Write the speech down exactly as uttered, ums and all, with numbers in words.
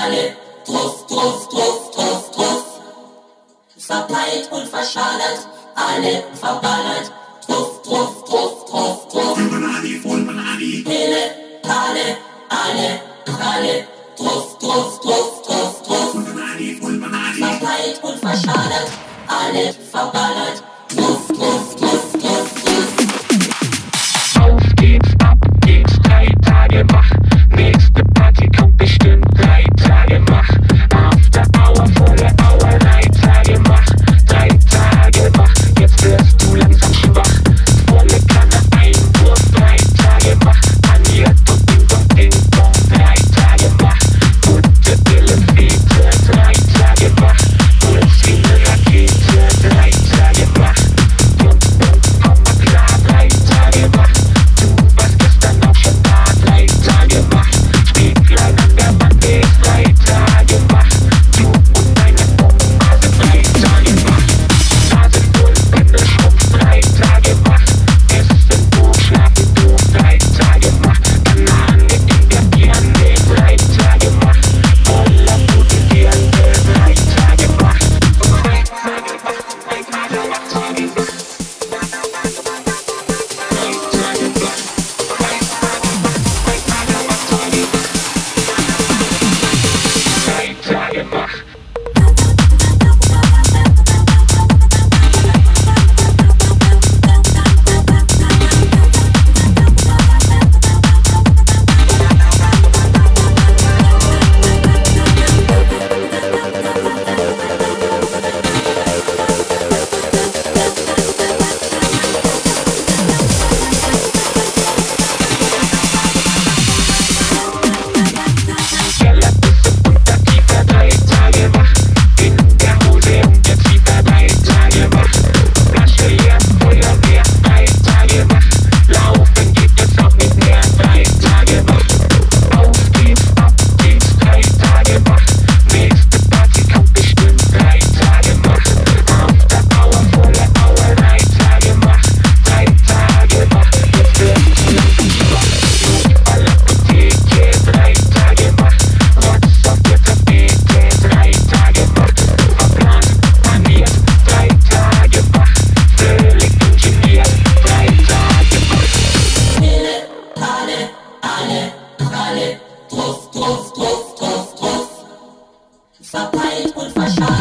alle, druff, druff, druff, druff, druff. Verpeilt und verschallert, alle verballert, druff, druff, druff, druff, druff. Banani, voll Banani. Pille, Palle, alle, alle, druff, druff, druff, druff, druff. Banani, voll Banani. Verpeilt und verschallert, alle verballert, druff, druff, druff, druff, druff. Auf geht's, ab geht's, drei Tage wach. Nächste Party kommt bestimmt, drei Tage wach. After Hour, volle Hour, drei Tage wach. Drei Tage wach, jetzt wirst du langsam schwach. Volle Kanne Einwurf, drei Tage wach. Anja, du Ding Dong, Ding Dong, drei Tage wach. Gute Pille, Fete, drei Tage wach. Puls wie ne Rakete, drei Tage wach. Und, und, komm mal klar, drei Tage wach. Du warst gestern auch schon da, drei Tage wach. Spieglein an der Wand ist drei Tage wach. Du und deine Oma sind drei Tage wach. Nase voll, Hände Schrumpf, drei Tage wach. Essen doof, schlafen doof, drei Tage wach. Banane in der Birne, drei Tage wach. Voller gute Birne, drei Tage wach. Drei Tage wach, drei Tage wach, Tage wach. Drei Tage wach, drei Tage wach, drei Tage wach, Tage wach. Verpeilt und verschallert.